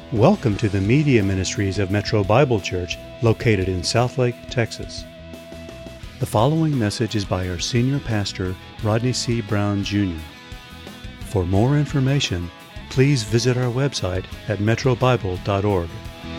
Welcome to the Media Ministries of Metro Bible Church, located in Southlake, Texas. The following message is by our senior pastor, Rodney C. Brown, Jr. For more information, please visit our website at metrobible.org.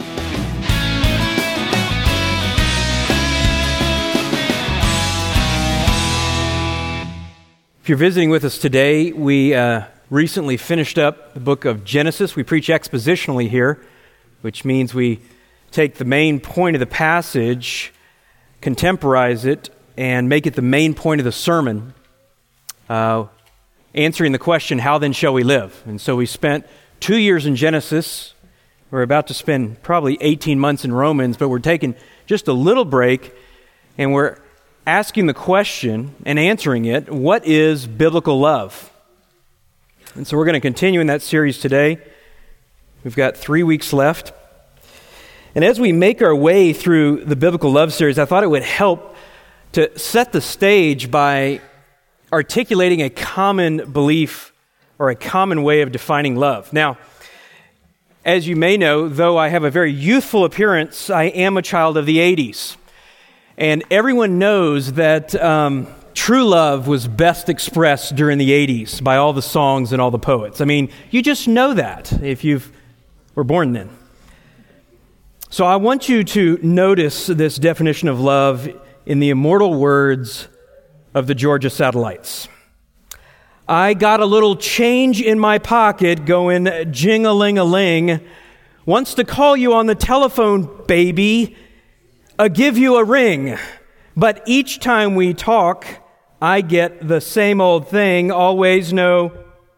If you're visiting with us today, we recently finished up the book of Genesis. We preach expositionally here, which means we take the main point of the passage, contemporize it, and make it the main point of the sermon, answering the question, how then shall we live? And so we spent 2 years in Genesis. We're about to spend probably 18 months in Romans, but we're taking just a little break, and we're asking the question and answering it, what is biblical love? And so we're going to continue in that series today. We've got 3 weeks left. And as we make our way through the biblical love series, I thought it would help to set the stage by articulating a common belief or a common way of defining love. Now, as you may know, though I have a very youthful appearance, I am a child of the 80s. And everyone knows that true love was best expressed during the 80s by all the songs and all the poets. I mean, you just know that if you were born then. So I want you to notice this definition of love in the immortal words of the Georgia Satellites. I got a little change in my pocket going jing-a-ling-a-ling. Wants to call you on the telephone, baby. Give you a ring. But each time we talk, I get the same old thing, always no,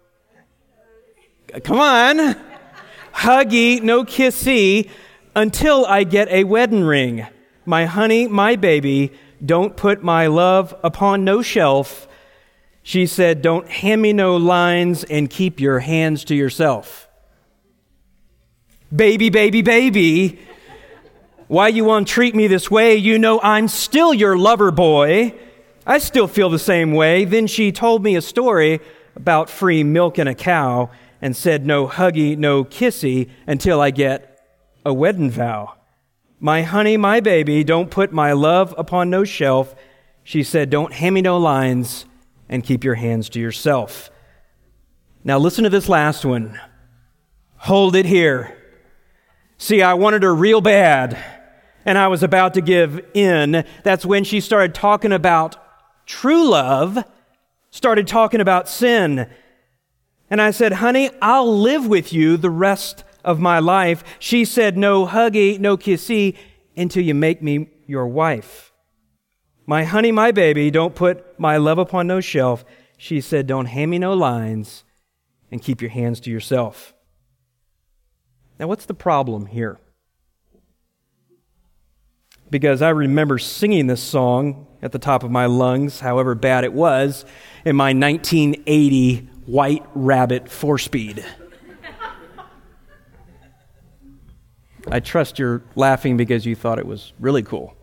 come on, huggy, no kissy, until I get a wedding ring. My honey, my baby, don't put my love upon no shelf. She said, don't hand me no lines and keep your hands to yourself. Baby, baby, baby, why you want to treat me this way? You know I'm still your lover boy. I still feel the same way. Then she told me a story about free milk and a cow and said no huggy, no kissy until I get a wedding vow. My honey, my baby, don't put my love upon no shelf. She said, don't hand me no lines and keep your hands to yourself. Now listen to this last one. Hold it here. See, I wanted her real bad, and I was about to give in. That's when she started talking about true love, started talking about sin. And I said, honey, I'll live with you the rest of my life. She said, no huggy, no kissy, until you make me your wife. My honey, my baby, don't put my love upon no shelf. She said, don't hand me no lines and keep your hands to yourself. Now, what's the problem here? Because I remember singing this song at the top of my lungs, however bad it was, in my 1980 White Rabbit 4-speed. I trust you're laughing because you thought it was really cool.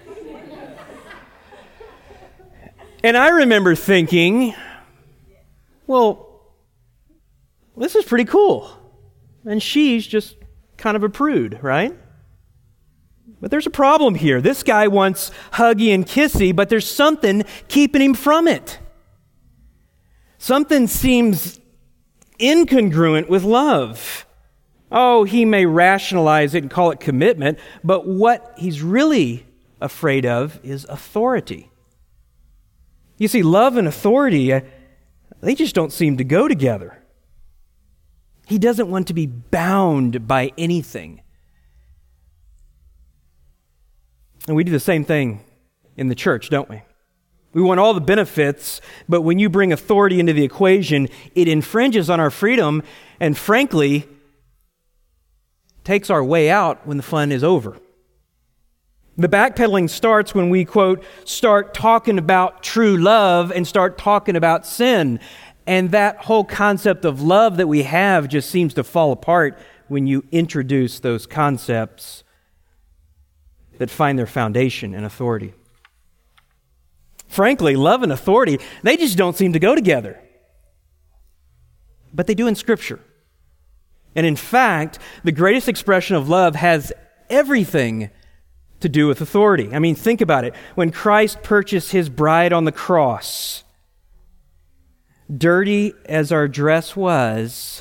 And I remember thinking, well, this is pretty cool. And she's just kind of a prude, right? But there's a problem here. This guy wants huggy and kissy, but there's something keeping him from it. Something seems incongruent with love. Oh, he may rationalize it and call it commitment, but what he's really afraid of is authority. You see, love and authority, they just don't seem to go together. He doesn't want to be bound by anything. And we do the same thing in the church, don't we? We want all the benefits, but when you bring authority into the equation, it infringes on our freedom and, frankly, takes our way out when the fun is over. The backpedaling starts when we, quote, start talking about true love and start talking about sin. And that whole concept of love that we have just seems to fall apart when you introduce those concepts that find their foundation in authority. Frankly, love and authority, they just don't seem to go together. But they do in Scripture. And in fact, the greatest expression of love has everything to do with authority. I mean, think about it. When Christ purchased his bride on the cross, dirty as our dress was,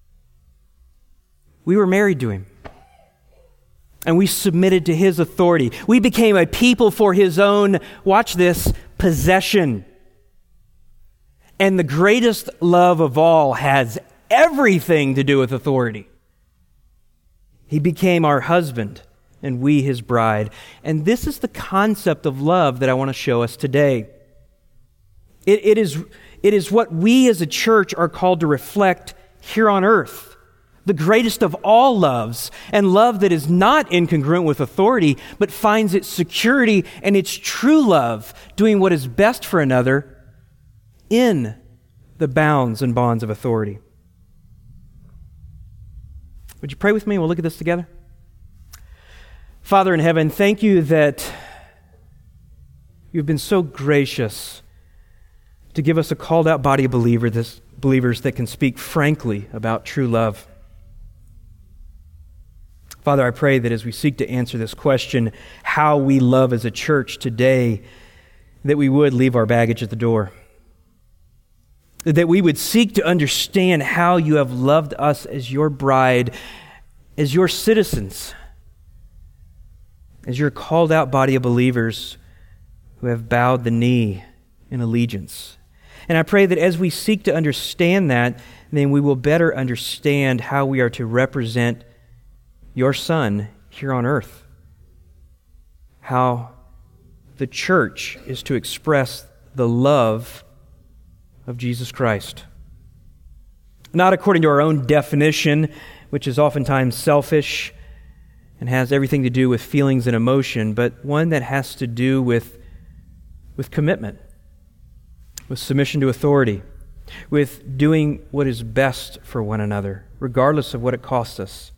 we were married to him. And we submitted to his authority. We became a people for his own, watch this, possession. And the greatest love of all has everything to do with authority. He became our husband, and we his bride. And this is the concept of love that I want to show us today. It is what we as a church are called to reflect here on earth. The greatest of all loves, and love that is not incongruent with authority, but finds its security and its true love doing what is best for another in the bounds and bonds of authority. Would you pray with me? We'll look at this together. Father in heaven, thank you that you've been so gracious to give us a called out body of believers that can speak frankly about true love. Father, I pray that as we seek to answer this question, how we love as a church today, that we would leave our baggage at the door. That we would seek to understand how you have loved us as your bride, as your citizens, as your called out body of believers who have bowed the knee in allegiance. And I pray that as we seek to understand that, then we will better understand how we are to represent your Son here on earth. How the church is to express the love of Jesus Christ. Not according to our own definition, which is oftentimes selfish and has everything to do with feelings and emotion, but one that has to do with commitment, with submission to authority, with doing what is best for one another, regardless of what it costs us.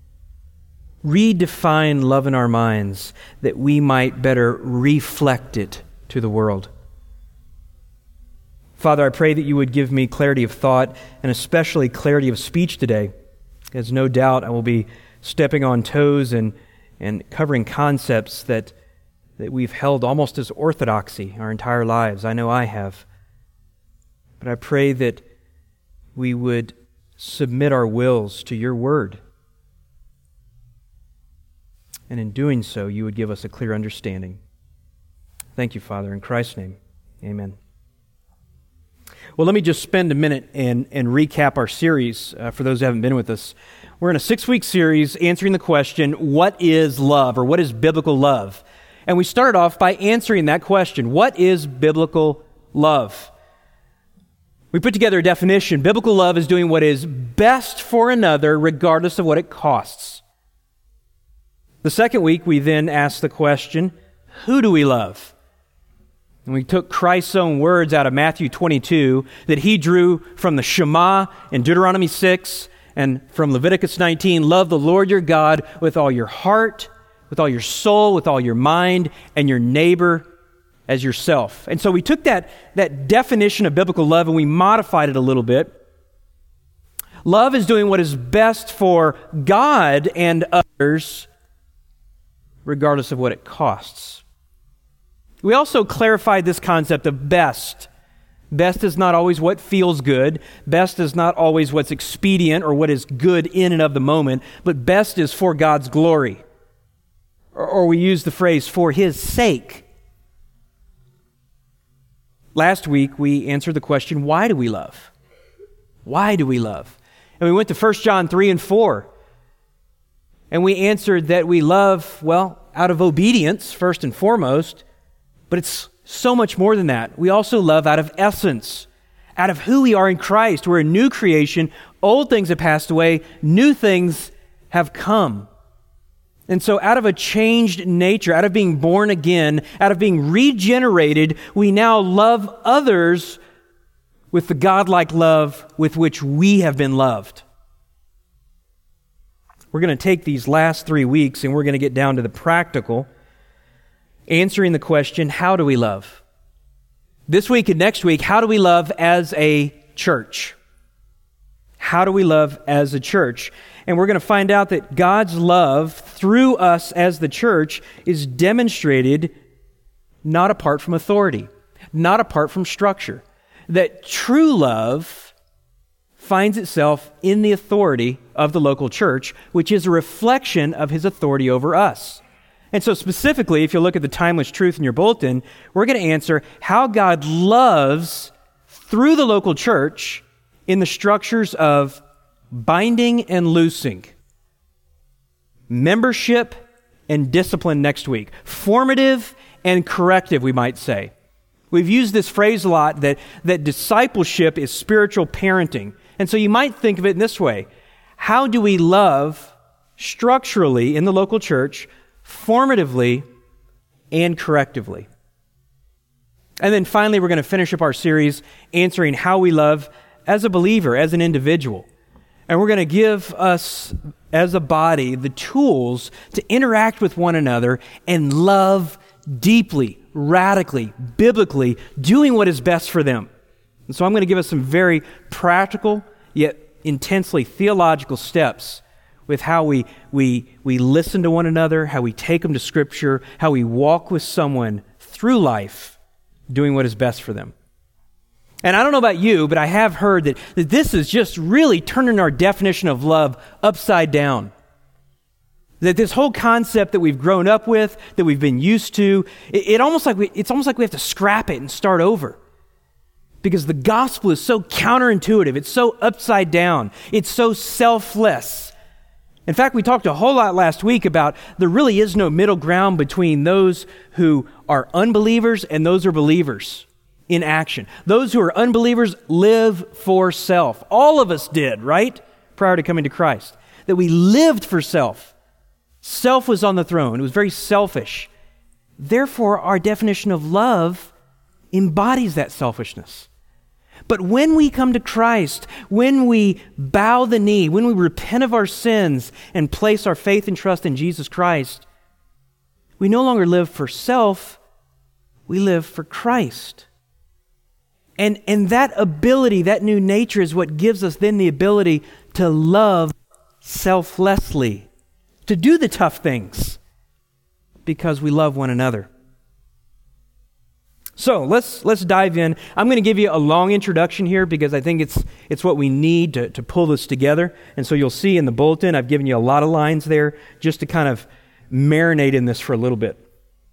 Redefine love in our minds that we might better reflect it to the world. Father, I pray that you would give me clarity of thought and especially clarity of speech today, as no doubt I will be stepping on toes and covering concepts that we've held almost as orthodoxy our entire lives. I know I have. But I pray that we would submit our wills to your word. And in doing so, you would give us a clear understanding. Thank you, Father. In Christ's name, amen. Well, let me just spend a minute and recap our series for those who haven't been with us. We're in a 6-week series answering the question, what is love, or what is biblical love? And we started off by answering that question. What is biblical love? We put together a definition. Biblical love is doing what is best for another regardless of what it costs. The second week, we then asked the question, who do we love? And we took Christ's own words out of Matthew 22 that he drew from the Shema in Deuteronomy 6 and from Leviticus 19, love the Lord your God with all your heart, with all your soul, with all your mind, and your neighbor as yourself. And so we took that definition of biblical love and we modified it a little bit. Love is doing what is best for God and others, regardless of what it costs. We also clarified this concept of best. Best is not always what feels good. Best is not always what's expedient or what is good in and of the moment, but best is for God's glory. Or we use the phrase, for His sake. Last week, we answered the question, why do we love? Why do we love? And we went to 1 John 3 and 4. And we answered that we love, well, out of obedience, first and foremost, but it's so much more than that. We also love out of essence, out of who we are in Christ. We're a new creation. Old things have passed away. New things have come. And so out of a changed nature, out of being born again, out of being regenerated, we now love others with the godlike love with which we have been loved. We're going to take these last 3 weeks and we're going to get down to the practical, answering the question, how do we love? This week and next week, how do we love as a church? how do we love as a church? And we're going to find out that God's love through us as the church is demonstrated not apart from authority, not apart from structure. That true love finds itself in the authority of the local church, which is a reflection of his authority over us. And so specifically, if you look at the timeless truth in your bulletin, we're going to answer how God loves through the local church in the structures of binding and loosing, membership and discipline next week, formative and corrective, we might say. We've used this phrase a lot that discipleship is spiritual parenting. And so you might think of it in this way. How do we love structurally in the local church, formatively and correctively? And then finally, we're going to finish up our series answering how we love as a believer, as an individual. And we're going to give us, as a body, the tools to interact with one another and love deeply, radically, biblically, doing what is best for them. And so I'm going to give us some very practical, yet intensely theological steps with how we listen to one another, how we take them to Scripture, how we walk with someone through life, doing what is best for them. And I don't know about you, but I have heard that this is just really turning our definition of love upside down. That this whole concept that we've grown up with, that we've been used to, it's almost like we have to scrap it and start over. Because the gospel is so counterintuitive, it's so upside down, it's so selfless. In fact, we talked a whole lot last week about there really is no middle ground between those who are unbelievers and those who are believers in action. Those who are unbelievers live for self. All of us did, right? Prior to coming to Christ. That we lived for self. Self was on the throne. It was very selfish. Therefore, our definition of love embodies that selfishness. But when we come to Christ, when we bow the knee, when we repent of our sins and place our faith and trust in Jesus Christ, we no longer live for self, we live for Christ. And that ability, that new nature is what gives us then the ability to love selflessly, to do the tough things because we love one another. So let's dive in. I'm going to give you a long introduction here because I think it's what we need to pull this together. And so you'll see in the bulletin, I've given you a lot of lines there just to kind of marinate in this for a little bit.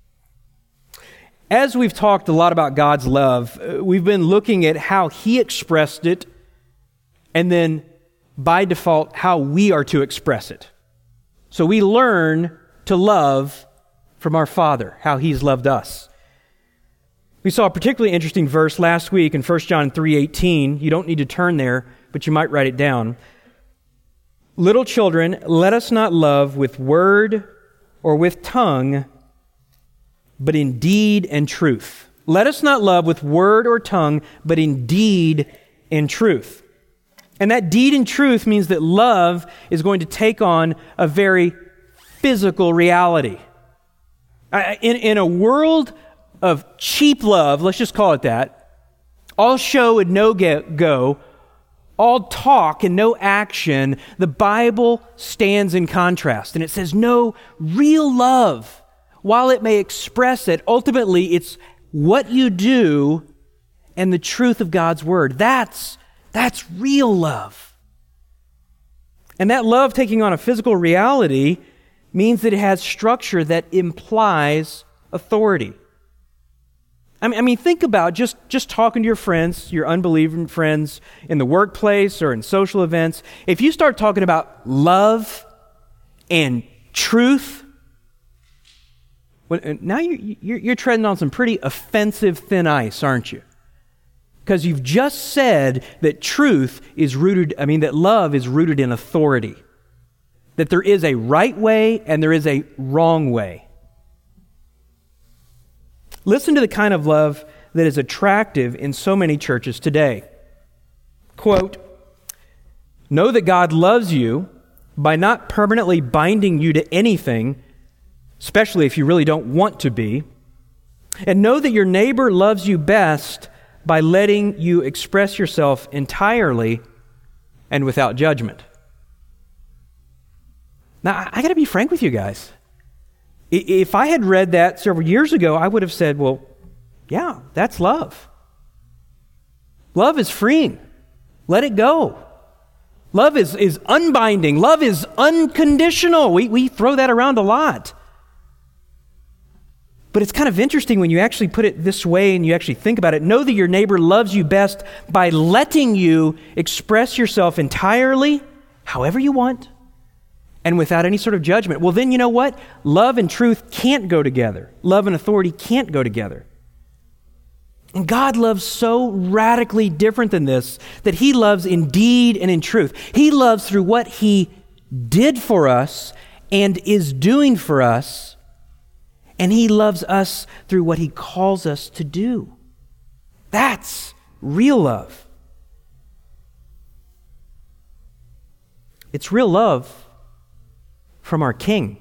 As we've talked a lot about God's love, we've been looking at how He expressed it and then by default how we are to express it. So we learn to love from our Father, how He's loved us. We saw a particularly interesting verse last week in 1 John 3:18. You don't need to turn there, but you might write it down. Little children, let us not love with word or with tongue, but in deed and truth. Let us not love with word or tongue, but in deed and truth. And that deed and truth means that love is going to take on a very physical reality. In a world of cheap love, let's just call it that, all show and no go, all talk and no action, the Bible stands in contrast. And it says, no, real love, while it may express it, ultimately it's what you do and the truth of God's Word. That's real love. And that love taking on a physical reality means that it has structure that implies authority. I mean, think about just talking to your friends, your unbelieving friends in the workplace or in social events. If you start talking about love and truth, well, now you're treading on some pretty offensive thin ice, aren't you? Because you've just said that that love is rooted in authority. That there is a right way and there is a wrong way. Listen to the kind of love that is attractive in so many churches today. Quote, know that God loves you by not permanently binding you to anything, especially if you really don't want to be, and know that your neighbor loves you best by letting you express yourself entirely and without judgment. Now, I got to be frank with you guys. If I had read that several years ago, I would have said, well, yeah, that's love. Love is freeing. Let it go. Love is unbinding. Love is unconditional. We throw that around a lot. But it's kind of interesting when you actually put it this way and you actually think about it. Know that your neighbor loves you best by letting you express yourself entirely, however you want, and without any sort of judgment. Well, then you know what? Love and truth can't go together. Love and authority can't go together. And God loves so radically different than this, that He loves in deed and in truth. He loves through what He did for us and is doing for us, and He loves us through what He calls us to do. That's real love. It's real love from our King.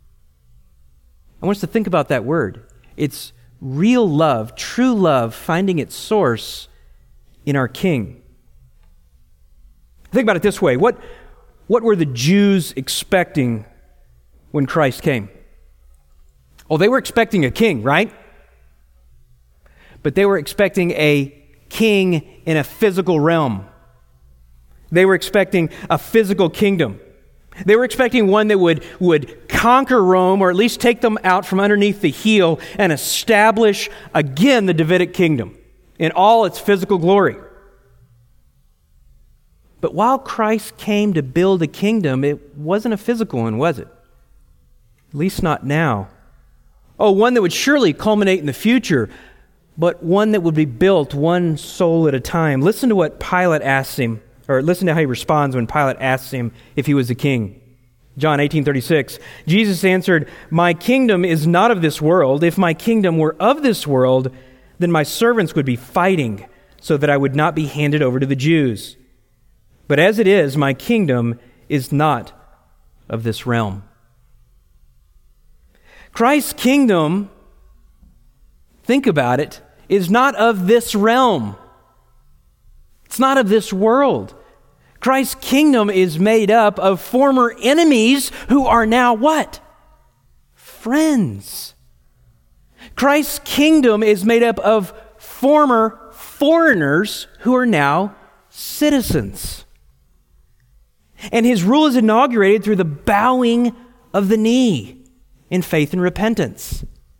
I want us to think about that word. It's real love, true love, finding its source in our King. Think about it this way. What were the Jews expecting when Christ came? Oh, they were expecting a king, right? But they were expecting a king in a physical realm. They were expecting a physical kingdom. They were expecting one that would conquer Rome, or at least take them out from underneath the heel and establish again the Davidic kingdom in all its physical glory. But while Christ came to build a kingdom, it wasn't a physical one, was it? At least not now. Oh, one that would surely culminate in the future, but one that would be built one soul at a time. Listen to what Pilate asks him. Or listen to how he responds when Pilate asks him if he was the king. John 18:36, Jesus answered, "My kingdom is not of this world. If my kingdom were of this world, then my servants would be fighting so that I would not be handed over to the Jews. But as it is, my kingdom is not of this realm." Christ's kingdom, think about it, is not of this realm. It's not of this world. Christ's kingdom is made up of former enemies who are now what? Friends. Christ's kingdom is made up of former foreigners who are now citizens. And His rule is inaugurated through the bowing of the knee in faith and repentance.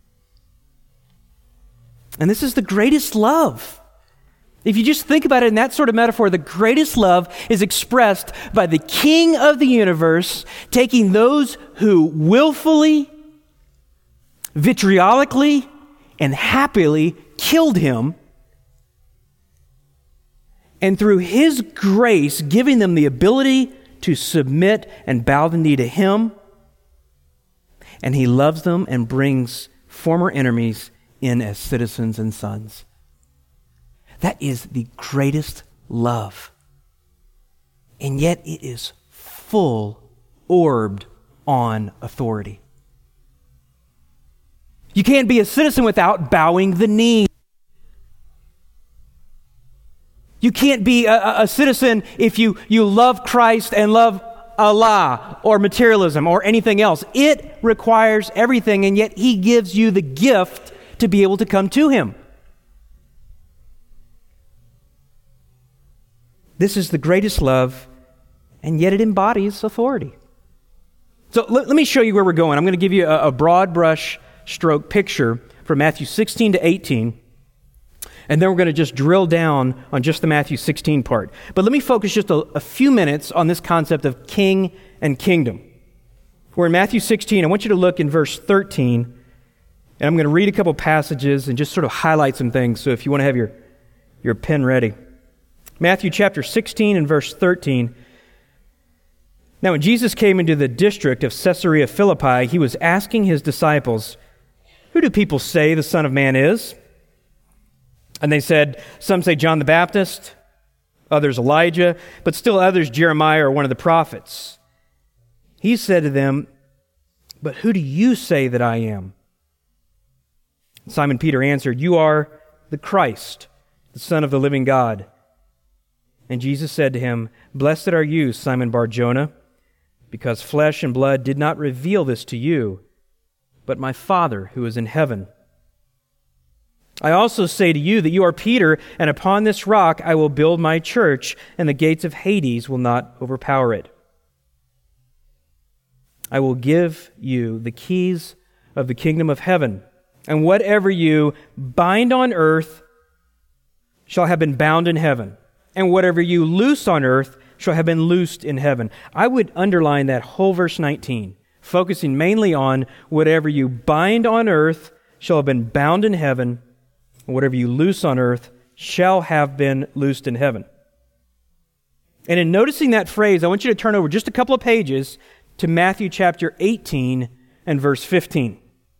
And this is the greatest love. If you just think about it in that sort of metaphor, the greatest love is expressed by the King of the universe taking those who willfully, vitriolically, and happily killed Him, and through His grace giving them the ability to submit and bow the knee to Him, and He loves them and brings former enemies in as citizens and sons. That is the greatest love. And yet it is full-orbed on authority. You can't be a citizen without bowing the knee. You can't be a citizen if you love Christ and love Allah or materialism or anything else. It requires everything, and yet He gives you the gift to be able to come to Him. This is the greatest love, and yet it embodies authority. So let me show you where we're going. I'm going to give you a broad brush stroke picture from Matthew 16 to 18, and then we're going to just drill down on just the Matthew 16 part. But let me focus just a few minutes on this concept of king and kingdom. We're in Matthew 16. I want you to look in verse 13, and I'm going to read a couple passages and just sort of highlight some things, so if you want to have your pen ready. Matthew chapter 16 and verse 13. Now, when Jesus came into the district of Caesarea Philippi, He was asking His disciples, "Who do people say the Son of Man is?" And they said, "Some say John the Baptist, others Elijah, but still others Jeremiah or one of the prophets." He said to them, "But who do you say that I am?" Simon Peter answered, "You are the Christ, the Son of the living God." And Jesus said to him, "Blessed are you, Simon Bar-Jonah, because flesh and blood did not reveal this to you, but my Father who is in heaven. I also say to you that you are Peter, and upon this rock I will build my church, and the gates of Hades will not overpower it. I will give you the keys of the kingdom of heaven, and whatever you bind on earth shall have been bound in heaven, and whatever you loose on earth shall have been loosed in heaven." I would underline that whole verse 19, focusing mainly on whatever you bind on earth shall have been bound in heaven, and whatever you loose on earth shall have been loosed in heaven. And in noticing that phrase, I want you to turn over just a couple of pages to Matthew chapter 18 and verse 15.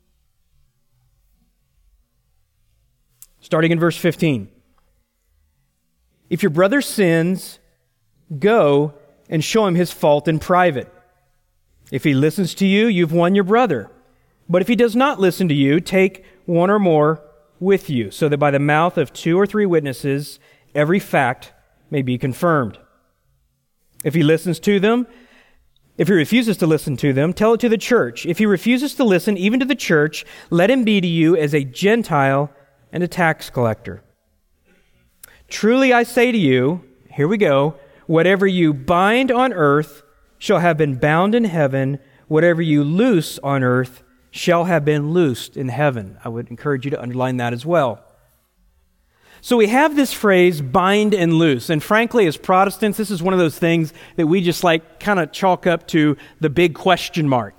Starting in verse 15. "If your brother sins, go and show him his fault in private. If he listens to you, you've won your brother. But if he does not listen to you, take one or more with you, so that by the mouth of 2 or 3 witnesses every fact may be confirmed. If he refuses to listen to them, tell it to the church. If he refuses to listen even to the church, let him be to you as a Gentile and a tax collector. Truly I say to you," here we go, "whatever you bind on earth shall have been bound in heaven, whatever you loose on earth shall have been loosed in heaven." I would encourage you to underline that as well. So we have this phrase, bind and loose. And frankly, as Protestants, this is one of those things that we just kind of chalk up to the big question mark.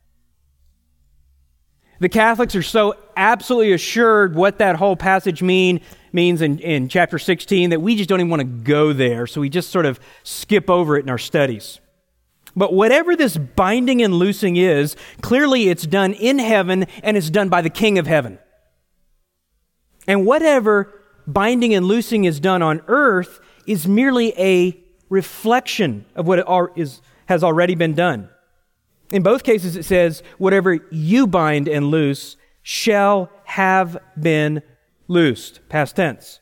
The Catholics are so absolutely assured what that whole passage means in chapter 16 that we just don't even want to go there. So we just sort of skip over it in our studies. But whatever this binding and loosing is, clearly it's done in heaven and it's done by the King of heaven. And whatever binding and loosing is done on earth is merely a reflection of what has already been done. In both cases it says, whatever you bind and loose shall have been loosed, past tense.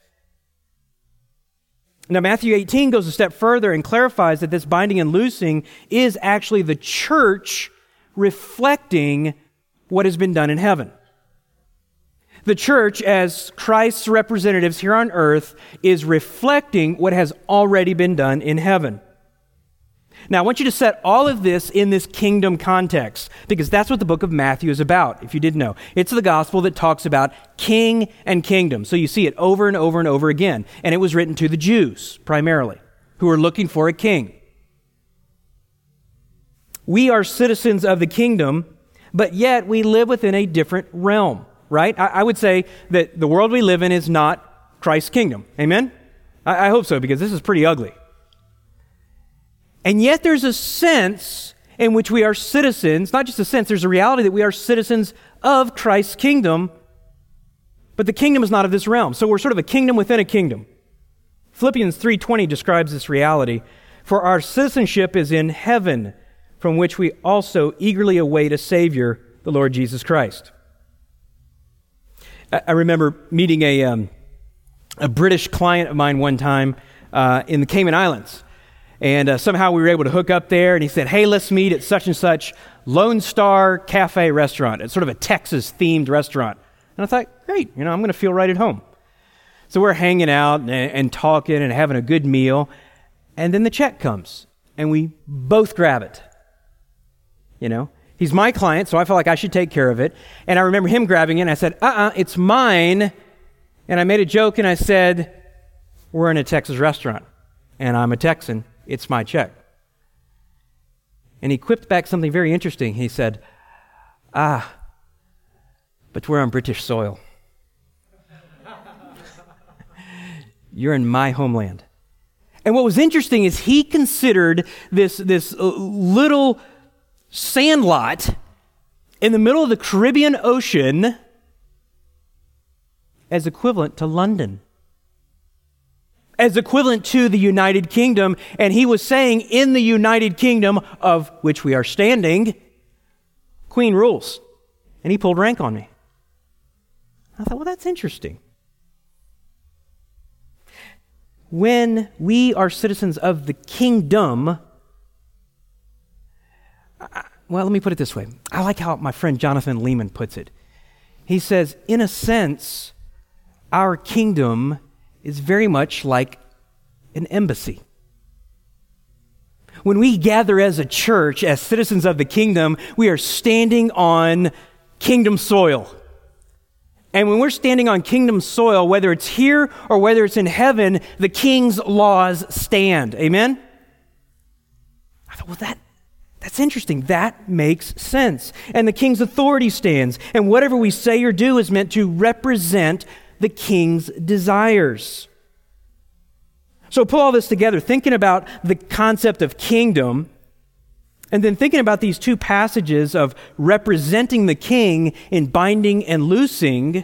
Now, Matthew 18 goes a step further and clarifies that this binding and loosing is actually the church reflecting what has been done in heaven. The church, as Christ's representatives here on earth, is reflecting what has already been done in heaven. Now, I want you to set all of this in this kingdom context, because that's what the book of Matthew is about, if you didn't know. It's the gospel that talks about king and kingdom. So you see it over and over and over again. And it was written to the Jews, primarily, who are looking for a king. We are citizens of the kingdom, but yet we live within a different realm, right? I would say that the world we live in is not Christ's kingdom. Amen? I hope so, because this is pretty ugly. And yet there's a sense in which we are citizens, not just a sense, there's a reality that we are citizens of Christ's kingdom, but the kingdom is not of this realm. So we're sort of a kingdom within a kingdom. Philippians 3:20 describes this reality. "For our citizenship is in heaven, from which we also eagerly await a Savior, the Lord Jesus Christ." I remember meeting a British client of mine one time in the Cayman Islands. And somehow we were able to hook up there, and he said, "Hey, let's meet at such and such Lone Star Cafe restaurant." It's sort of a Texas-themed restaurant. And I thought, great, I'm going to feel right at home. So we're hanging out and talking and having a good meal. And then the check comes, and we both grab it. He's my client, so I felt like I should take care of it. And I remember him grabbing it, and I said, it's mine. And I made a joke, and I said, "We're in a Texas restaurant, and I'm a Texan. It's my check." And he quipped back something very interesting. He said, but we're on British soil. You're in my homeland. And what was interesting is he considered this little sandlot in the middle of the Caribbean Ocean as equivalent to London, as equivalent to the United Kingdom. And he was saying, in the United Kingdom of which we are standing, Queen rules. And he pulled rank on me. I thought, well, that's interesting. when we are citizens of the kingdom, well, let me put it this way. I like how my friend Jonathan Lehman puts it. He says, in a sense, our kingdom is very much like an embassy. When we gather as a church, as citizens of the kingdom, we are standing on kingdom soil. And when we're standing on kingdom soil, whether it's here or whether it's in heaven, the king's laws stand. Amen? I thought, well, that's interesting. That makes sense. And the king's authority stands. And whatever we say or do is meant to represent the king's desires. So pull all this together, thinking about the concept of kingdom, and then thinking about these two passages of representing the king in binding and loosing,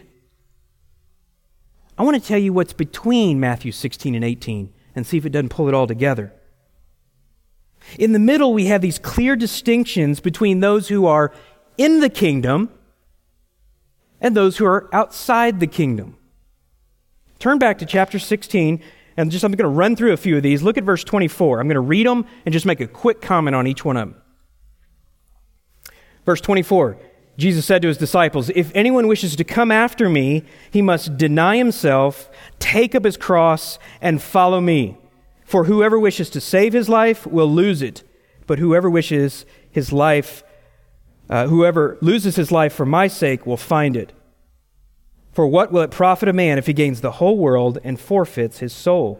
I want to tell you what's between Matthew 16 and 18 and see if it doesn't pull it all together. In the middle, we have these clear distinctions between those who are in the kingdom and those who are outside the kingdom. Turn back to chapter 16, and I'm going to run through a few of these. Look at verse 24. I'm going to read them and just make a quick comment on each one of them. Verse 24, Jesus said to his disciples, "If anyone wishes to come after me, he must deny himself, take up his cross, and follow me. For whoever wishes to save his life will lose it, but whoever loses his life for my sake will find it. For what will it profit a man if he gains the whole world and forfeits his soul?"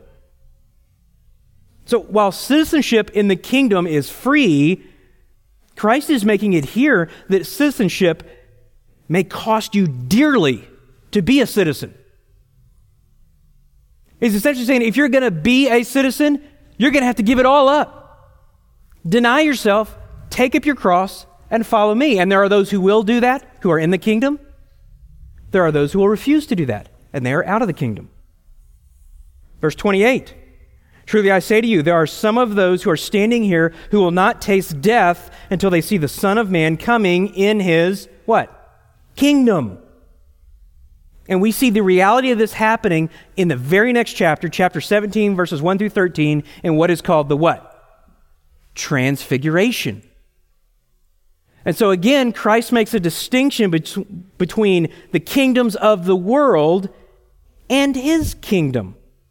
So while citizenship in the kingdom is free, Christ is making it here that citizenship may cost you dearly to be a citizen. He's essentially saying if you're going to be a citizen, you're going to have to give it all up. Deny yourself, take up your cross, and follow me. And there are those who will do that, who are in the kingdom. There are those who will refuse to do that, and they are out of the kingdom. Verse 28, "Truly I say to you, there are some of those who are standing here who will not taste death until they see the Son of Man coming in his," what? Kingdom. And we see the reality of this happening in the very next chapter, chapter 17, verses 1 through 13, in what is called the what? Transfiguration. And so again, Christ makes a distinction between the kingdoms of the world and his kingdom.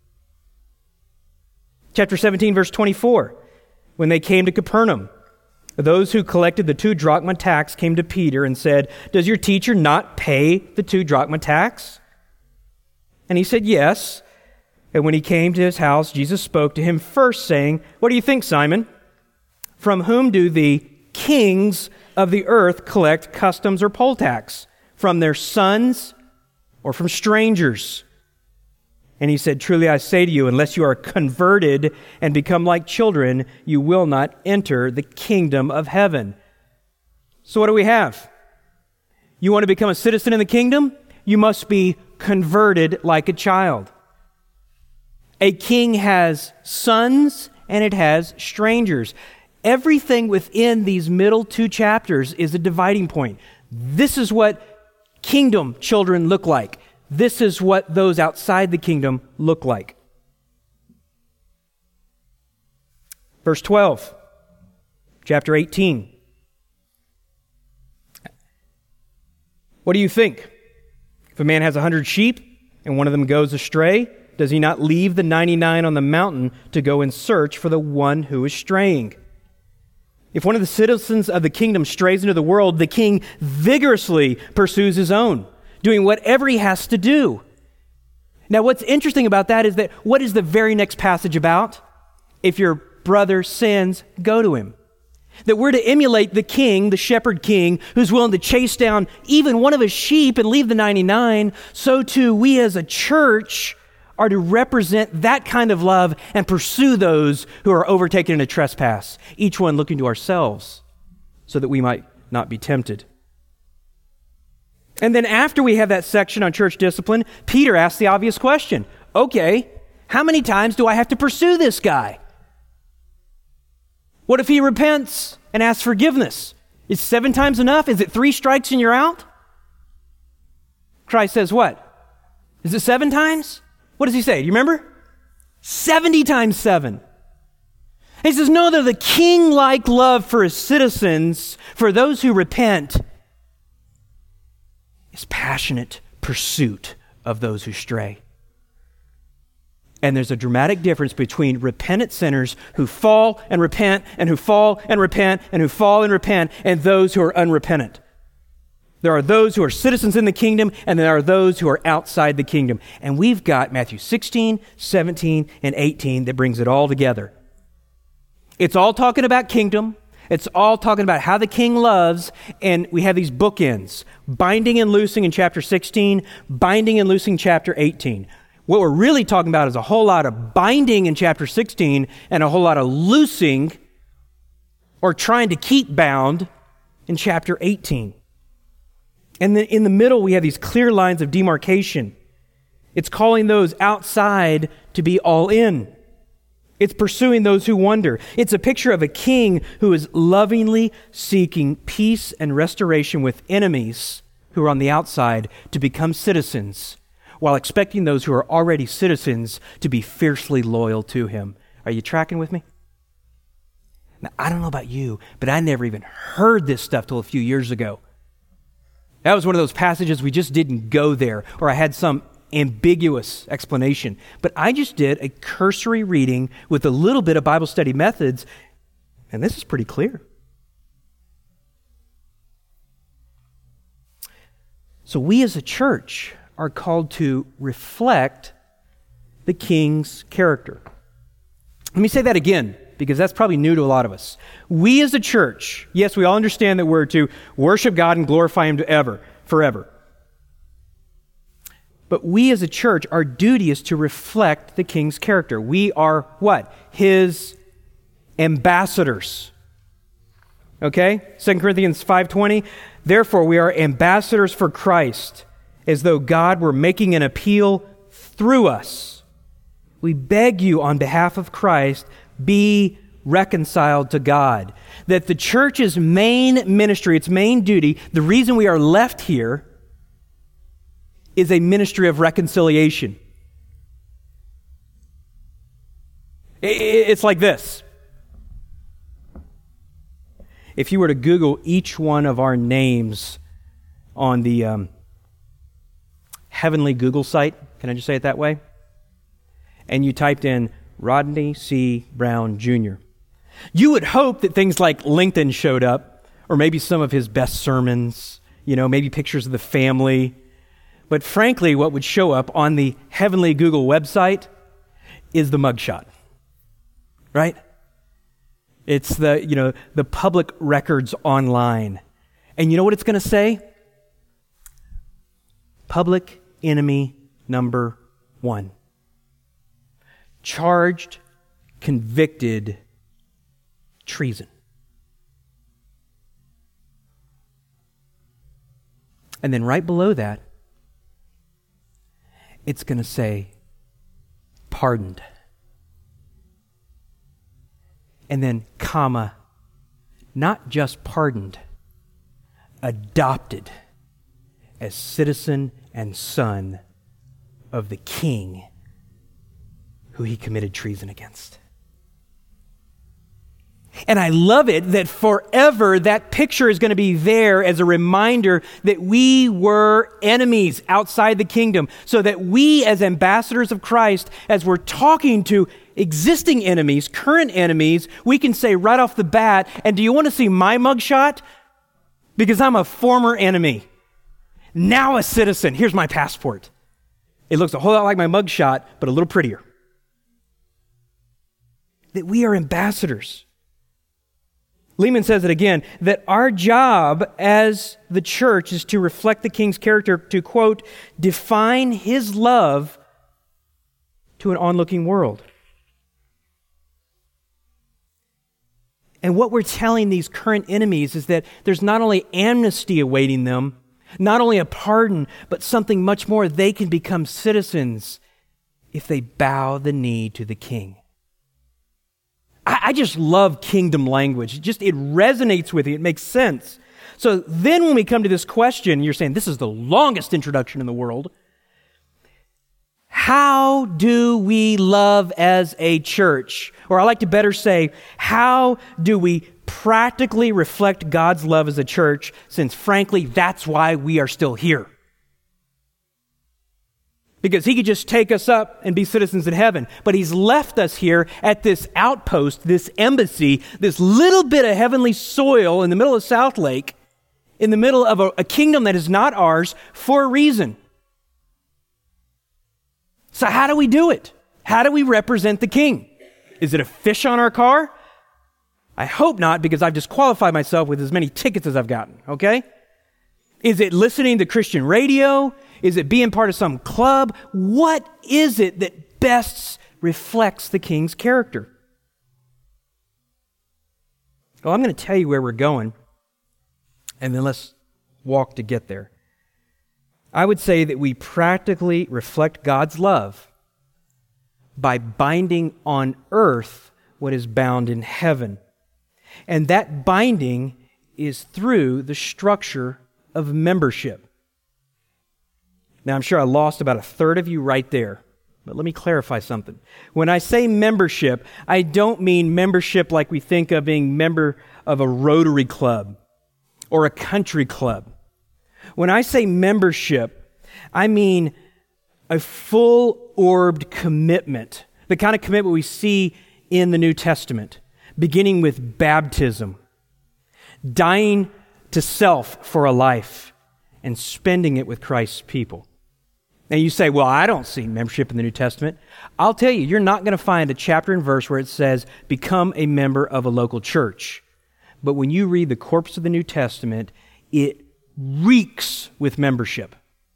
Chapter 17, verse 24, when they came to Capernaum, those who collected the 2 drachma tax came to Peter and said, "Does your teacher not pay the 2 drachma tax?" And he said, "Yes." And when he came to his house, Jesus spoke to him first, saying, "What do you think, Simon? From whom do the kings of the earth collect customs or poll tax? From their sons or from strangers?" And he said, "Truly I say to you, unless you are converted and become like children, you will not enter the kingdom of heaven." So what do we have? You want to become a citizen in the kingdom? You must be converted like a child. A king has sons and it has strangers. Everything within these middle 2 chapters is a dividing point. This is what kingdom children look like. This is what those outside the kingdom look like. Verse 12, chapter 18. "What do you think? If a man has 100 sheep and one of them goes astray, does he not leave the 99 on the mountain to go and search for the one who is straying? If one of the citizens of the kingdom strays into the world, the king vigorously pursues his own, doing whatever he has to do." Now, what's interesting about that is that what is the very next passage about? If your brother sins, go to him. That we're to emulate the king, the shepherd king, who's willing to chase down even one of his sheep and leave the 99. So too, we as a church are to represent that kind of love and pursue those who are overtaken in a trespass, each one looking to ourselves so that we might not be tempted. And then after we have that section on church discipline, Peter asks the obvious question. Okay, how many times do I have to pursue this guy? What if he repents and asks forgiveness? Is 7 times enough? Is it 3 strikes and you're out? Christ says what? Is it 7 times? What does he say? Do you remember? 70 times 7. He says, no, they're the king-like love for his citizens, for those who repent, is passionate pursuit of those who stray. And there's a dramatic difference between repentant sinners who fall and repent, and who fall and repent, and who fall and repent, and those who are unrepentant. There are those who are citizens in the kingdom, and there are those who are outside the kingdom. And we've got Matthew 16, 17, and 18 that brings it all together. It's all talking about kingdom. It's all talking about how the king loves, and we have these bookends. Binding and loosing in chapter 16, binding and loosing chapter 18. What we're really talking about is a whole lot of binding in chapter 16 and a whole lot of loosing or trying to keep bound in chapter 18. And then in the middle, we have these clear lines of demarcation. It's calling those outside to be all in. It's pursuing those who wander. It's a picture of a king who is lovingly seeking peace and restoration with enemies who are on the outside to become citizens, while expecting those who are already citizens to be fiercely loyal to him. Are you tracking with me? Now, I don't know about you, but I never even heard this stuff till a few years ago. That was one of those passages we just didn't go there, or I had some ambiguous explanation. But I just did a cursory reading with a little bit of Bible study methods, and this is pretty clear. So we as a church are called to reflect the king's character. Let me say that again, because that's probably new to a lot of us. We as a church, yes, we all understand that we're to worship God and glorify him forever. But we as a church, our duty is to reflect the king's character. We are what? His ambassadors. Okay? 2 Corinthians 5:20. Therefore, we are ambassadors for Christ, as though God were making an appeal through us. We beg you on behalf of Christ, be reconciled to God. That the church's main ministry, its main duty, the reason we are left here, is a ministry of reconciliation. It's like this. If you were to Google each one of our names on the heavenly Google site, can I just say it that way? And you typed in Rodney C. Brown Jr., you would hope that things like LinkedIn showed up, or maybe some of his best sermons, maybe pictures of the family. But frankly, what would show up on the heavenly Google website is the mugshot, right? It's the public records online. And you know what it's going to say? Public enemy number 1. Charged, convicted, treason. And then right below that, it's going to say, pardoned. And then, comma, not just pardoned, adopted as citizen and son of the king who he committed treason against. And I love it that forever that picture is going to be there as a reminder that we were enemies outside the kingdom, so that we as ambassadors of Christ, as we're talking to existing enemies, current enemies, we can say right off the bat, and do you want to see my mugshot? Because I'm a former enemy, now a citizen. Here's my passport. It looks a whole lot like my mugshot, but a little prettier. That we are ambassadors. Lehman says it again, that our job as the church is to reflect the king's character, to, quote, define his love to an onlooking world. And what we're telling these current enemies is that there's not only amnesty awaiting them, not only a pardon, but something much more. They can become citizens if they bow the knee to the king. I just love kingdom language. It resonates with you. It makes sense. So then when we come to this question, you're saying, this is the longest introduction in the world. how do we love as a church? Or I like to better say, how do we practically reflect God's love as a church, since frankly, that's why we are still here. Because he could just take us up and be citizens in heaven. But he's left us here at this outpost, this embassy, this little bit of heavenly soil in the middle of South Lake, in the middle of a kingdom that is not ours, for a reason. So how do we do it? How do we represent the king? Is it a fish on our car? I hope not, because I've disqualified myself with as many tickets as I've gotten, okay? Is it listening to Christian radio? Is it being part of some club? What is it that best reflects the king's character? Well, I'm going to tell you where we're going, and then let's walk to get there. I would say that we practically reflect God's love by binding on earth what is bound in heaven. And that binding is through the structure of membership. Now, I'm sure I lost about a third of you right there, but let me clarify something. When I say membership, I don't mean membership like we think of being member of a Rotary Club or a country club. When I say membership, I mean a full-orbed commitment, the kind of commitment we see in the New Testament, beginning with baptism, dying to self for a life, and spending it with Christ's people. Now you say, well, I don't see membership in the New Testament. I'll tell you, you're not going to find a chapter and verse where it says, become a member of a local church. But when you read the corpus of the New Testament, it reeks with membership.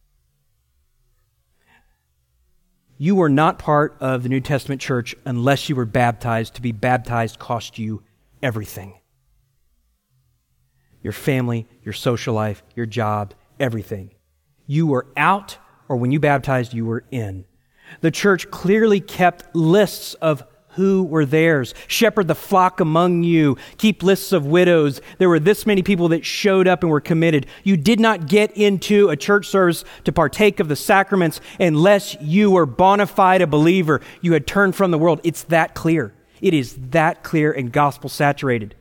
You were not part of the New Testament church unless you were baptized. To be baptized cost you everything. Your family, your social life, your job, everything. You were out, or when you baptized, you were in. The church clearly kept lists of who were theirs. Shepherd the flock among you. Keep lists of widows. There were this many people that showed up and were committed. You did not get into a church service to partake of the sacraments unless you were bona fide a believer. You had turned from the world. It's that clear. It is that clear and gospel saturated.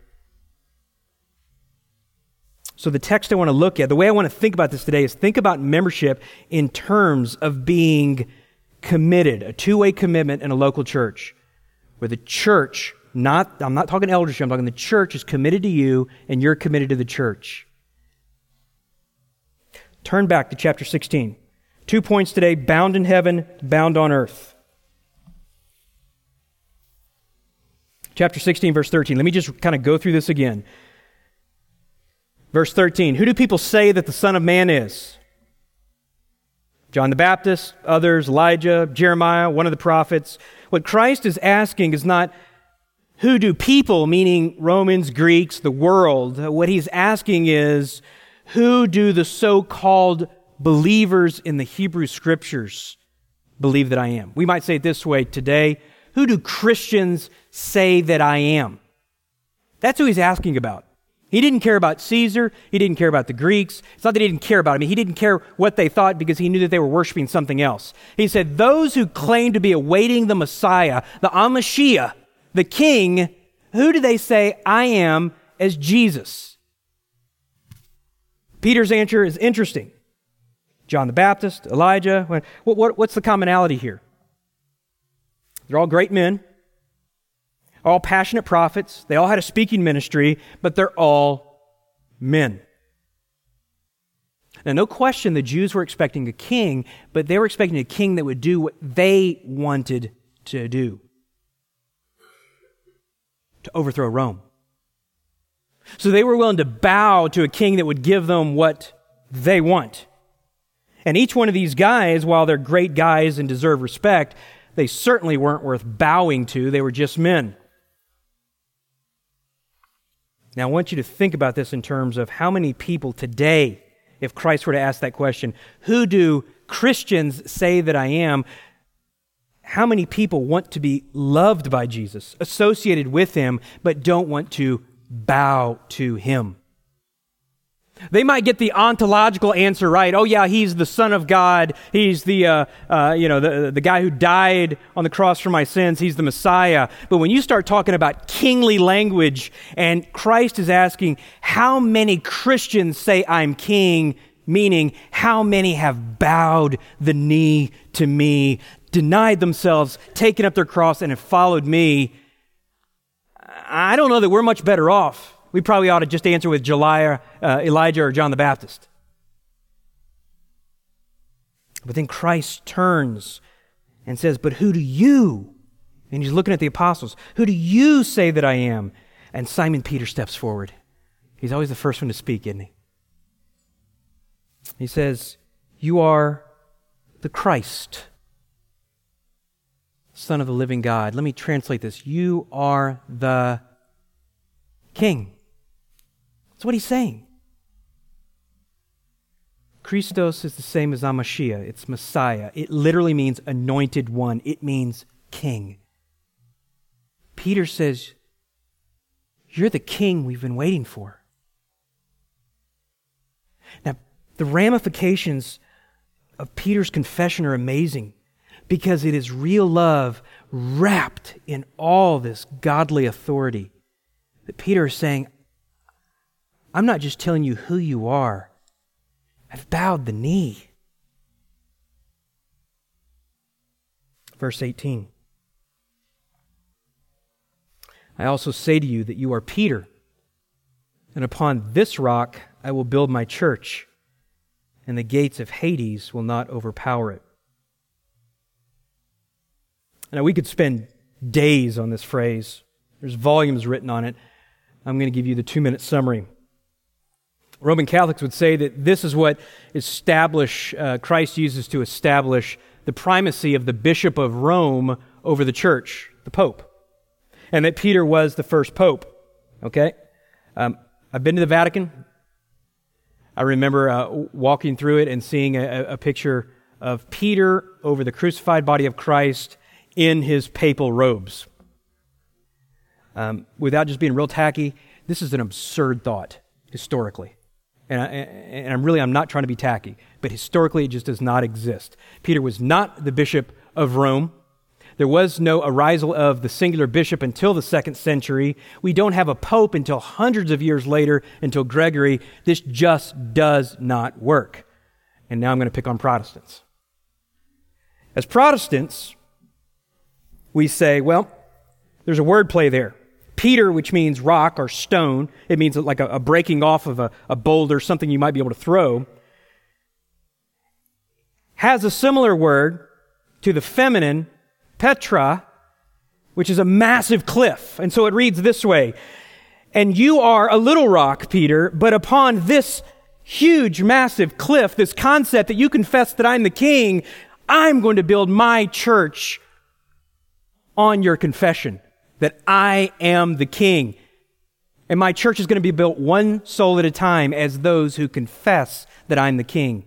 So the text I want to look at, the way I want to think about this today is think about membership in terms of being committed, a two-way commitment in a local church. Where the church, I'm not talking eldership, I'm talking the church is committed to you and you're committed to the church. Turn back to chapter 16. 2 points today, bound in heaven, bound on earth. Chapter 16, verse 13. Let me just kind of go through this again. Verse 13, who do people say that the Son of Man is? John the Baptist, others, Elijah, Jeremiah, one of the prophets. What Christ is asking is not who do people, meaning Romans, Greeks, the world. What he's asking is who do the so-called believers in the Hebrew Scriptures believe that I am? We might say it this way today. Who do Christians say that I am? That's who he's asking about. He didn't care about Caesar. He didn't care about the Greeks. It's not that he didn't care about them. He didn't care what they thought because he knew that they were worshiping something else. He said, those who claim to be awaiting the Messiah, the Amashiach, the King, who do they say I am as Jesus? Peter's answer is interesting. John the Baptist, Elijah. What's the commonality here? They're all great men. All passionate prophets. They all had a speaking ministry, but they're all men. Now, no question the Jews were expecting a king, but they were expecting a king that would do what they wanted to do. To overthrow Rome. So they were willing to bow to a king that would give them what they want. And each one of these guys, while they're great guys and deserve respect, they certainly weren't worth bowing to. They were just men. Now, I want you to think about this in terms of how many people today, if Christ were to ask that question, who do Christians say that I am? How many people want to be loved by Jesus, associated with Him, but don't want to bow to Him? They might get the ontological answer right. Oh yeah, he's the Son of God. He's the guy who died on the cross for my sins. He's the Messiah. But when you start talking about kingly language, and Christ is asking, how many Christians say I'm king, meaning how many have bowed the knee to me, denied themselves, taken up their cross, and have followed me, I don't know that we're much better off. We probably ought to just answer with Elijah or John the Baptist. But then Christ turns and says, but who do you, and he's looking at the apostles, who do you say that I am? And Simon Peter steps forward. He's always the first one to speak, isn't he? He says, you are the Christ, Son of the living God. Let me translate this. You are the King. That's what he's saying. Christos is the same as Amashiach. It's Messiah. It literally means anointed one. It means king. Peter says, you're the king we've been waiting for. Now, the ramifications of Peter's confession are amazing because it is real love wrapped in all this godly authority. That Peter is saying, I'm not just telling you who you are. I've bowed the knee. Verse 18. I also say to you that you are Peter, and upon this rock I will build my church, and the gates of Hades will not overpower it. Now, we could spend days on this phrase. There's volumes written on it. I'm going to give you the 2-minute summary. Roman Catholics would say that this is what Christ uses to establish the primacy of the Bishop of Rome over the church, the Pope, and that Peter was the first Pope. Okay? I've been to the Vatican. I remember walking through it and seeing a picture of Peter over the crucified body of Christ in his papal robes. Without just being real tacky, this is an absurd thought, historically. And I'm not trying to be tacky, but historically it just does not exist. Peter was not the Bishop of Rome. There was no arisal of the singular bishop until the 2nd century. We don't have a pope until hundreds of years later, until Gregory. This just does not work. And now I'm going to pick on Protestants. As Protestants, we say, well, there's a word play there. Peter, which means rock or stone, it means like a breaking off of a boulder, something you might be able to throw, has a similar word to the feminine Petra, which is a massive cliff. And so it reads this way, and you are a little rock, Peter, but upon this huge, massive cliff, this concept that you confess that I'm the king, I'm going to build my church on your confession that I am the king. And my church is going to be built one soul at a time as those who confess that I'm the king.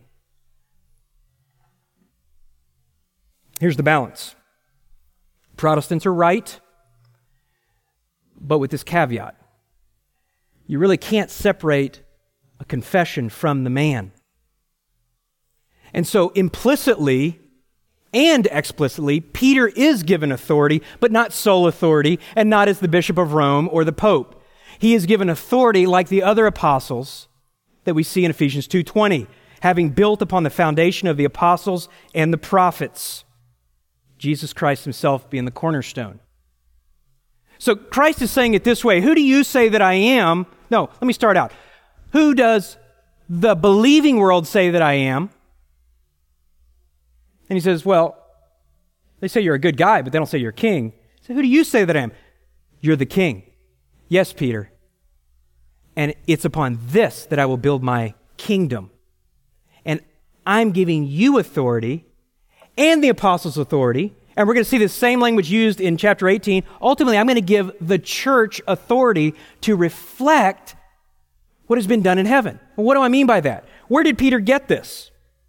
Here's the balance. Protestants are right, but with this caveat. You really can't separate a confession from the man. And so implicitly and explicitly, Peter is given authority, but not sole authority, and not as the Bishop of Rome or the Pope. He is given authority like the other apostles that we see in Ephesians 2:20, having built upon the foundation of the apostles and the prophets, Jesus Christ himself being the cornerstone. So Christ is saying it this way, who do you say that I am? No, let me start out. Who does the believing world say that I am? And he says, well, they say you're a good guy, but they don't say you're king. So who do you say that I am? You're the king. Yes, Peter. And it's upon this that I will build my kingdom. And I'm giving you authority and the apostles' authority. And we're going to see the same language used in chapter 18. Ultimately, I'm going to give the church authority to reflect what has been done in heaven. Well, what do I mean by that? Where did Peter get this?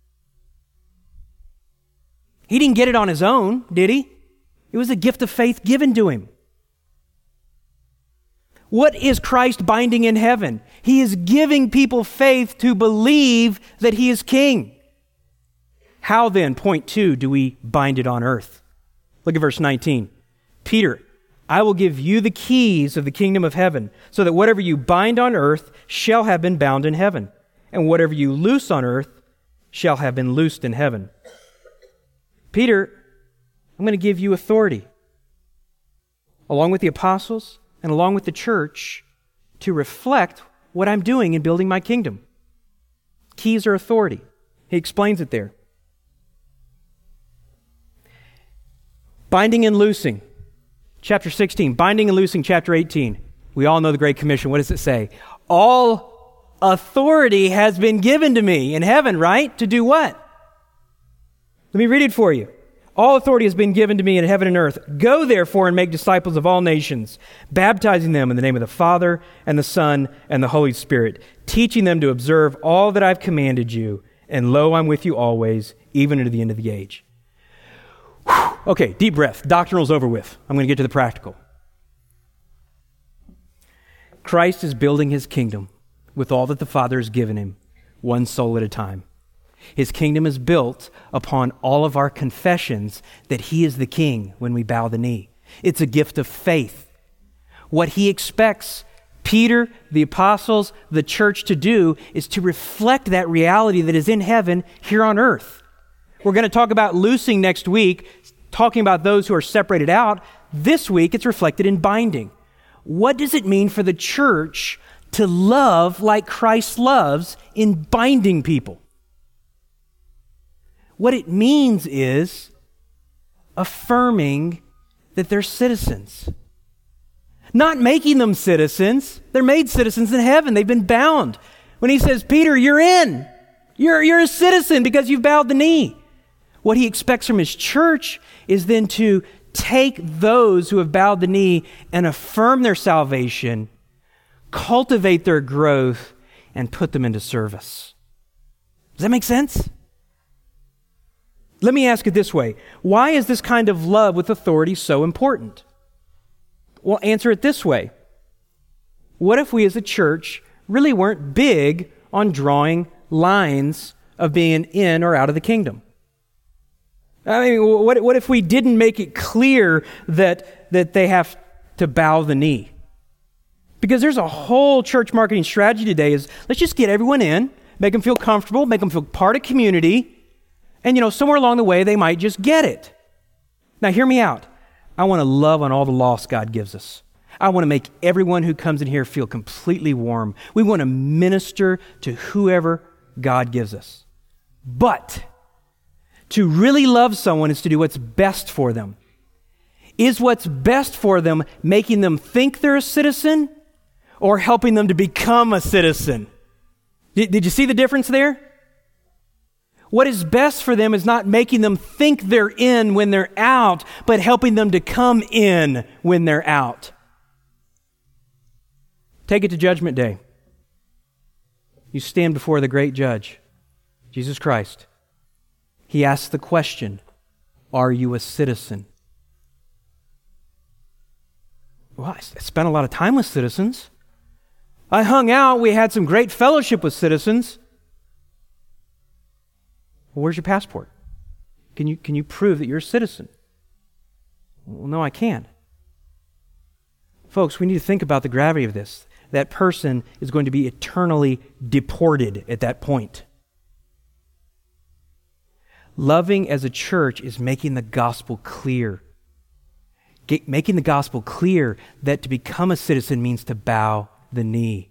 He didn't get it on his own, did he? It was a gift of faith given to him. What is Christ binding in heaven? He is giving people faith to believe that he is king. How then, point 2, do we bind it on earth? Look at verse 19. Peter, I will give you the keys of the kingdom of heaven, so that whatever you bind on earth shall have been bound in heaven, and whatever you loose on earth shall have been loosed in heaven. Peter, I'm going to give you authority, along with the apostles and along with the church, to reflect what I'm doing in building my kingdom. Keys are authority. He explains it there. Binding and loosing. Chapter 16. Binding and loosing, chapter 18. We all know the Great Commission. What does it say? All authority has been given to me in heaven, right? To do what? Let me read it for you. All authority has been given to me in heaven and earth. Go therefore and make disciples of all nations, baptizing them in the name of the Father and the Son and the Holy Spirit, teaching them to observe all that I've commanded you. And lo, I'm with you always, even unto the end of the age. Whew. Okay, deep breath. Doctrinal's over with. I'm going to get to the practical. Christ is building his kingdom with all that the Father has given him, one soul at a time. His kingdom is built upon all of our confessions that he is the king when we bow the knee. It's a gift of faith. What he expects Peter, the apostles, the church to do is to reflect that reality that is in heaven here on earth. We're going to talk about loosing next week, talking about those who are separated out. This week, it's reflected in binding. What does it mean for the church to love like Christ loves in binding people? What it means is affirming that they're citizens. Not making them citizens. They're made citizens in heaven. They've been bound. When he says, Peter, you're in. You're a citizen because you've bowed the knee. What he expects from his church is then to take those who have bowed the knee and affirm their salvation, cultivate their growth, and put them into service. Does that make sense? Let me ask it this way. Why is this kind of love with authority so important? Well, answer it this way. What if we as a church really weren't big on drawing lines of being in or out of the kingdom? I mean, what if we didn't make it clear that they have to bow the knee? Because there's a whole church marketing strategy today is let's just get everyone in, make them feel comfortable, make them feel part of community, and somewhere along the way they might just get it. Now hear me out. I want to love on all the lost God gives us. I want to make everyone who comes in here feel completely warm. We want to minister to whoever God gives us. But to really love someone is to do what's best for them. Is what's best for them making them think they're a citizen or helping them to become a citizen? Did you see the difference there? What is best for them is not making them think they're in when they're out, but helping them to come in when they're out. Take it to Judgment Day. You stand before the great judge, Jesus Christ. He asks the question, are you a citizen? Well, I spent a lot of time with citizens. I hung out. We had some great fellowship with citizens. Well, where's your passport? Can you prove that you're a citizen? Well, no, I can't. Folks, we need to think about the gravity of this. That person is going to be eternally deported at that point. Loving as a church is making the gospel clear. Making the gospel clear that to become a citizen means to bow the knee.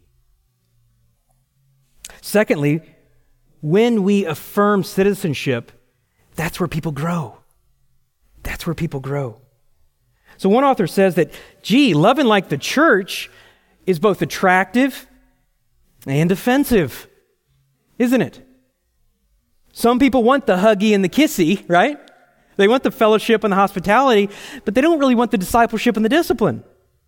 Secondly, when we affirm citizenship, that's where people grow. That's where people grow. So one author says that, loving like the church is both attractive and offensive, isn't it? Some people want the huggy and the kissy, right? They want the fellowship and the hospitality, but they don't really want the discipleship and the discipline.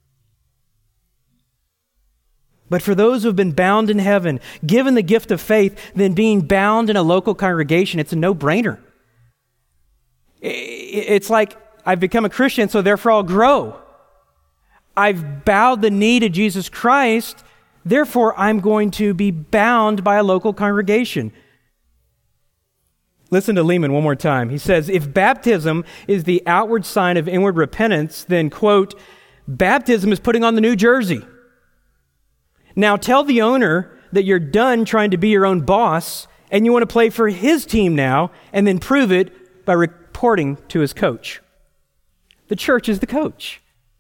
But for those who have been bound in heaven, given the gift of faith, then being bound in a local congregation, it's a no-brainer. It's like, I've become a Christian, so therefore I'll grow. I've bowed the knee to Jesus Christ, therefore I'm going to be bound by a local congregation. Listen to Lehman one more time. He says, if baptism is the outward sign of inward repentance, then, quote, baptism is putting on the new jersey. Now tell the owner that you're done trying to be your own boss and you want to play for his team now, and then prove it by reporting to his coach. The church is the coach.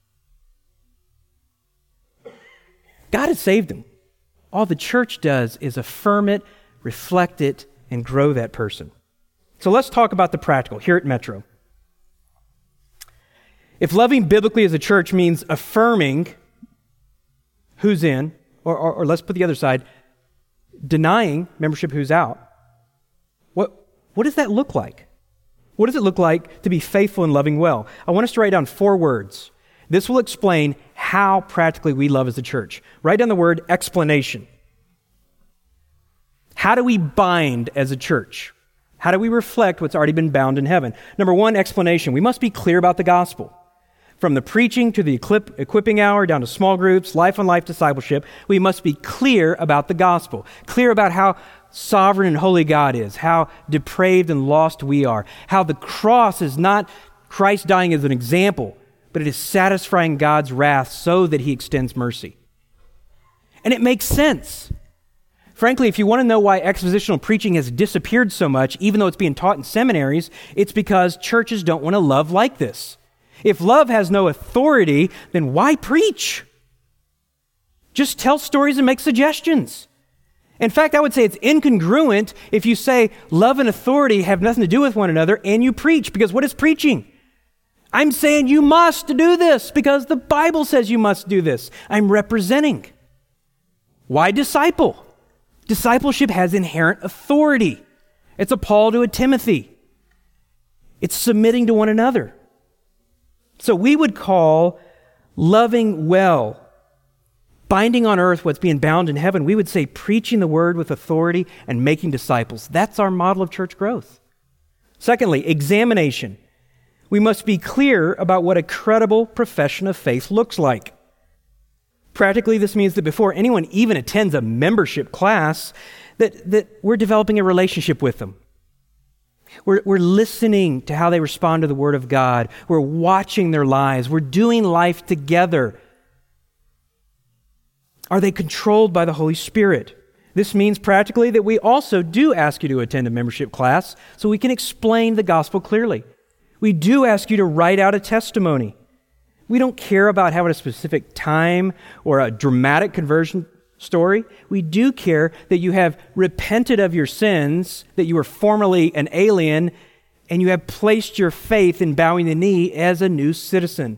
God has saved him. All the church does is affirm it, reflect it, and grow that person. So let's talk about the practical here at Metro. If loving biblically as a church means affirming who's in, or let's put the other side, denying membership who's out, what does that look like? What does it look like to be faithful and loving well? I want us to write down 4 words. This will explain how practically we love as a church. Write down the word explanation. How do we bind as a church? How do we reflect what's already been bound in heaven? Number 1, explanation. We must be clear about the gospel. From the preaching to the equipping hour down to small groups, life-on-life discipleship, we must be clear about the gospel. Clear about how sovereign and holy God is, how depraved and lost we are, how the cross is not Christ dying as an example, but it is satisfying God's wrath so that he extends mercy. And it makes sense. Frankly, if you want to know why expositional preaching has disappeared so much, even though it's being taught in seminaries, it's because churches don't want to love like this. If love has no authority, then why preach? Just tell stories and make suggestions. In fact, I would say it's incongruent if you say love and authority have nothing to do with one another and you preach, because what is preaching? I'm saying you must do this because the Bible says you must do this. I'm representing. Why disciple? Discipleship has inherent authority. It's a Paul to a Timothy. It's submitting to one another. So we would call loving well, binding on earth what's being bound in heaven. We would say preaching the word with authority and making disciples. That's our model of church growth. Secondly, examination. We must be clear about what a credible profession of faith looks like. Practically, this means that before anyone even attends a membership class, that we're developing a relationship with them. We're listening to how they respond to the Word of God. We're watching their lives. We're doing life together. Are they controlled by the Holy Spirit? This means practically that we also do ask you to attend a membership class so we can explain the gospel clearly. We do ask you to write out a testimony. We don't care about having a specific time or a dramatic conversion story. We do care that you have repented of your sins, that you were formerly an alien, and you have placed your faith in bowing the knee as a new citizen.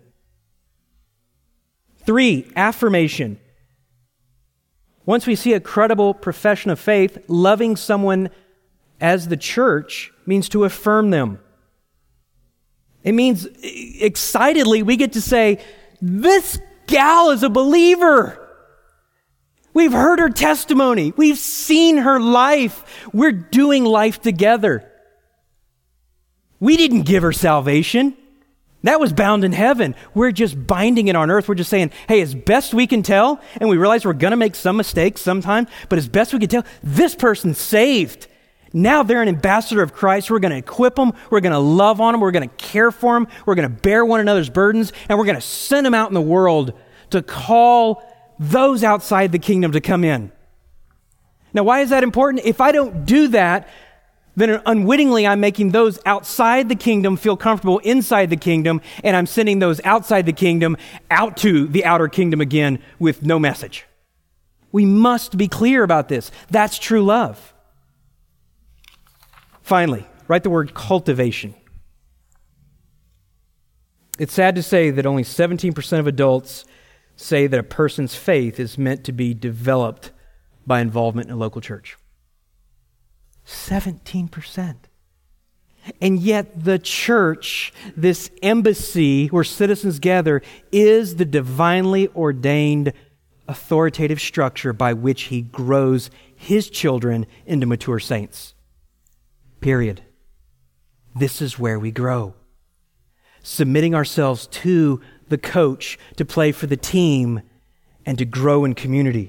3, affirmation. Once we see a credible profession of faith, loving someone as the church means to affirm them. It means excitedly we get to say, this gal is a believer. We've heard her testimony. We've seen her life. We're doing life together. We didn't give her salvation. That was bound in heaven. We're just binding it on earth. We're just saying, hey, as best we can tell, and we realize we're going to make some mistakes sometime, but as best we can tell, this person's saved. Now they're an ambassador of Christ. We're going to equip them. We're going to love on them. We're going to care for them. We're going to bear one another's burdens, and we're going to send them out in the world to call those outside the kingdom to come in. Now, why is that important? If I don't do that, then unwittingly I'm making those outside the kingdom feel comfortable inside the kingdom, and I'm sending those outside the kingdom out to the outer kingdom again with no message. We must be clear about this. That's true love. Finally, write the word cultivation. It's sad to say that only 17% of adults say that a person's faith is meant to be developed by involvement in a local church. 17%. And yet the church, this embassy where citizens gather, is the divinely ordained authoritative structure by which he grows his children into mature saints. Period. This is where we grow. Submitting ourselves to the coach, to play for the team, and to grow in community.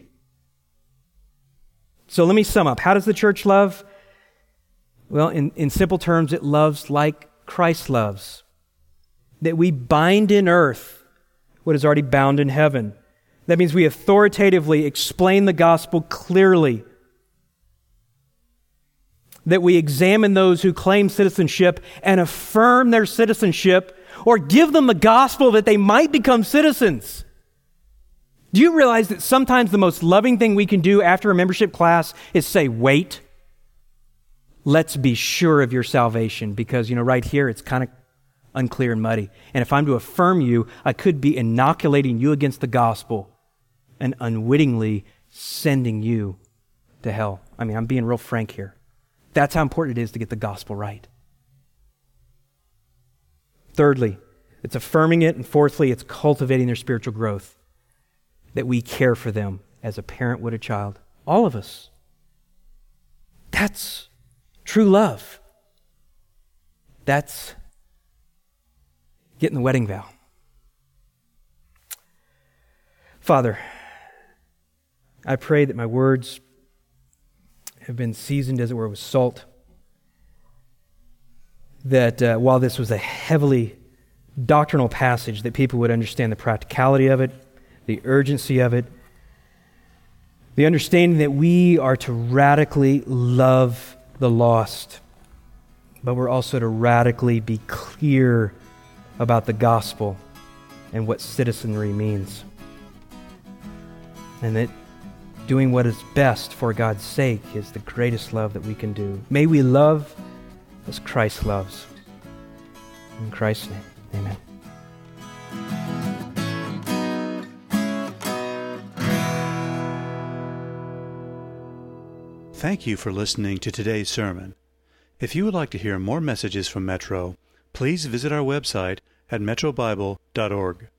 So let me sum up. How does the church love? Well, in simple terms, it loves like Christ loves. That we bind in earth what is already bound in heaven. That means we authoritatively explain the gospel clearly. That we examine those who claim citizenship and affirm their citizenship, or give them the gospel that they might become citizens. Do you realize that sometimes the most loving thing we can do after a membership class is say, wait, let's be sure of your salvation, because, right here it's kind of unclear and muddy. And if I'm to affirm you, I could be inoculating you against the gospel and unwittingly sending you to hell. I'm being real frank here. That's how important it is to get the gospel right. Thirdly, it's affirming it. And fourthly, it's cultivating their spiritual growth. That we care for them as a parent would a child. All of us. That's true love. That's getting the wedding vow. Father, I pray that my words have been seasoned, as it were, with salt. That while this was a heavily doctrinal passage, that people would understand the practicality of it, the urgency of it, the understanding that we are to radically love the lost, but we're also to radically be clear about the gospel and what citizenry means. And that doing what is best for God's sake is the greatest love that we can do. May we love as Christ loves. In Christ's name, amen. Thank you for listening to today's sermon. If you would like to hear more messages from Metro, please visit our website at metrobible.org.